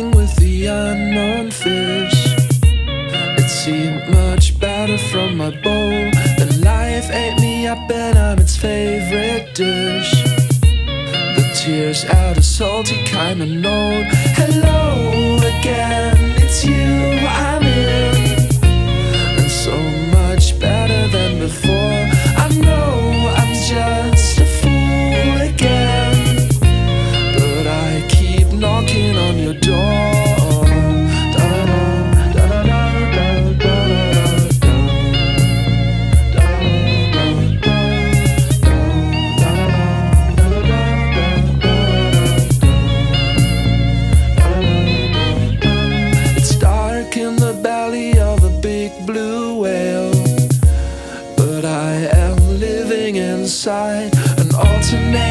swimming with the unknown fish. It seemed much better from my bowl. Then life ate me up and I'm its favorite dish. The tears add a salty kind of note. Hello again, it's you I'm in. And so much better than before. I know I'm just a fool again, but I keep knocking on your door. It's dark in the belly of a big blue whale, but I am living inside an alternate